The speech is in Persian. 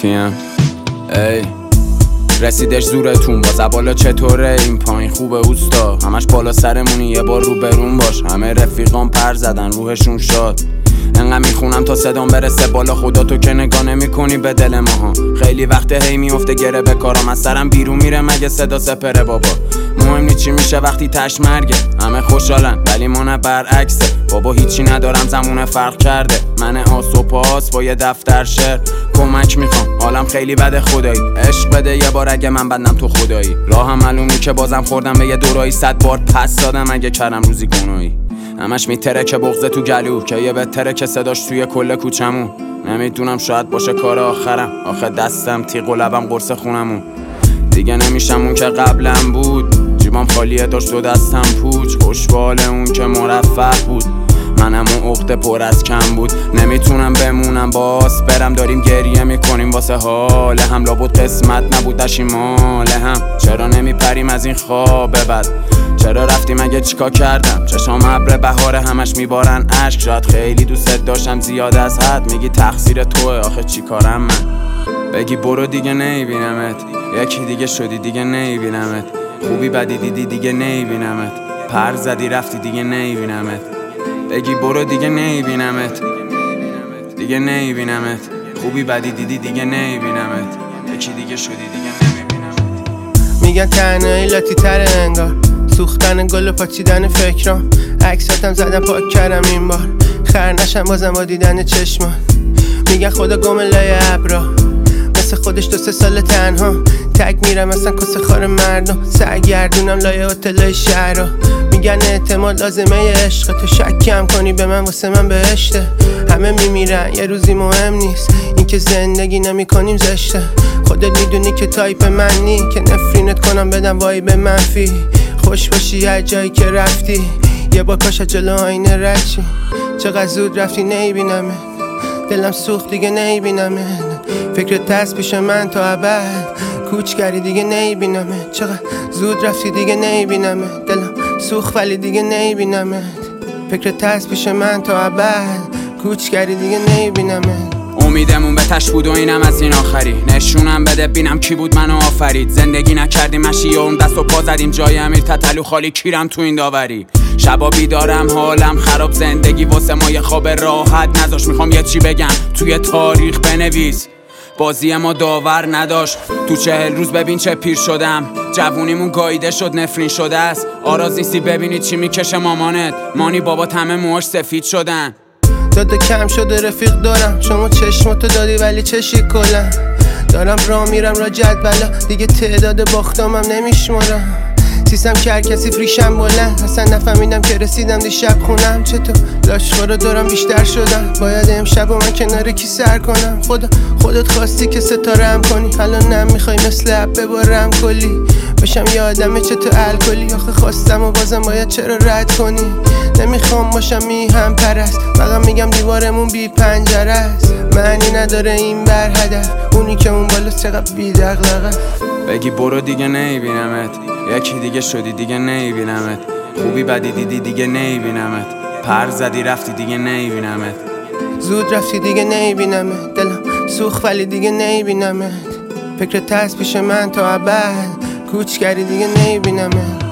TM ای رسیدش زورتون با زبالا چطوره این پایین خوبه اوستا همش بالا سرمونی یه بار رو برون باش همه رفیقان پر زدن روحشون شاد انقدر میخونم تا صدام برسه بالا خدا تو که نگاه نمی‌کنی به دل ماها خیلی وقته هی میفته گره به کارم از سرم بیرون میره مگه صدا سپره بابا مهم نی چی میشه وقتی تش مرگه همه خوشحالن ولی من برعکسه بابا هیچی ندارم زمونه فرق کرده من آس و پاس با یه دفتر شعر کمک میخوام حالم خیلی بده خدایی عشق بده یه بار اگه من بدنم تو خدایی راهم معلومی که بازم خوردم به یه دورایی 100 بار پس دادم اگه کردم روزی گناهی همش میترکه بغضه تو گلو که یه بهتره که صداش توی کل کوچمون نمیدونم شاید باشه کار آخرم آخه دستم تیغ و لبم قرص خونمون دیگه نمیشم اون که قبلم بود جیبام خالیه داشت و دستم پوچ خوشبال اون که مرفه بود منم اون عقده پر از کم بود نمیتونم بمونم باز برم داریم گریه میکنیم واسه حال هم لابد قسمت نبود دشیمال هم چرا نمیپریم از این خواب بد چرا رفتیم اگه چیکار کردم چشام ابر بهار همش میبارن اشک شاید خیلی دوست داشتم زیاد از حد میگی تقصیر توه آخه چی کارم من بگی برو دیگه نمیبینمت یکی دیگه شدی دیگه نمیبینمت خوبی بدی دیدی دیگه نمیبینمت پر زدی رفتی دیگه نمیبینمت بگی برو دیگه نمیبینمت دیگه نمیبینمت خوبی بدی دیدی دیگه نمیبینمت یکی دیگه شدی دیگه نمیبینمت میگن تنهایی لاتی تره انگار سوختن گل و پاچیدن فکرام عکساتم زدم پاک کردم این بار خر نشم بازم با دیدن چشمان میگن خدا گم لای ابرا مثل خودش 2-3 سال تنها تک میرم مثلا کس خار مردم سرگردونم لای هتلای شهرها میگن اعتماد لازمه عشق تو شک کم کنی به من واسه من بهشته همه میمیرن یه روزی مهم نیست این که زندگی نمی کنیم زشته خودت میدونی که تایپ من نی که نفرینت کنم بدم وایب منفی خوش باشی هر جایی که رفتی یه بار کاش جلو آینه رد چی چقدر زود رفتی نمیبینمت دلم سوخت دیگه نمیبینمت فکرت تست پیش من تا ابد کوچ کردی دیگه نمیبینمت چقدر زود رفتی دیگه نمیبینمت دلم سوخت ولی دیگه نمیبینمت فکرت تست پیش من تا ابد کوچ کردی دیگه نمیبینمت امیدمون به تش بود و اینم از این آخری نشونم بده بینم کی بود منو آفرید زندگی نکردیم مشی و اون دست و پا زدیم جای امیر تتلو خالی کیرم تو این داوری شبا بیدارم حالم خراب زندگی واسه ما یه خواب راحت نذاش میخوام یه چی بگم توی تاریخ بنویس بازی ما داور نداشت تو 40 روز ببین چه پیر شدم جوونیمون گاییده شد نفرین شده است آراز نیستی ببینی چی میکشه مامانت مانی بابا همه موهاش سفید شدن داده کم شده رفیق دارم شما چشماتو دادی ولی چشی کلم دارم راه میرم را جدولا دیگه تعداد باختامم نمیشمارم سیستم که هر کسی فریشم بلند اصلا نفهمیدم که رسیدم دیشب خونم چطور لاشخورا دارم بیشتر شدم باید امشب و من کنار کی سر کنم خودت خواستی که ستارم کنی الان نمیخوای مثل اب ببارم کلی بشم یه آدمه چطور الکلی آخه خواستم و بازم باید چرا رد کنی نمیخوام باشم میهم پرست فقط میگم دیوارمون بی پنجره است معنی نداره این بر هدف اونی که اون بالا چقدر بی دغدغه بگی برو دیگه نمیبینمت یکی دیگه شدی دیگه نمیبینمت خوبی بدی دیدی دیگه نمیبینمت پر زدی رفتی دیگه نمیبینمت زود رفتی دیگه نمیبینمت دلم سوخت ولی دیگه نمیبینمت فکرت تست پیش من تا ابد کوچ کردی دیگه نمیبینمت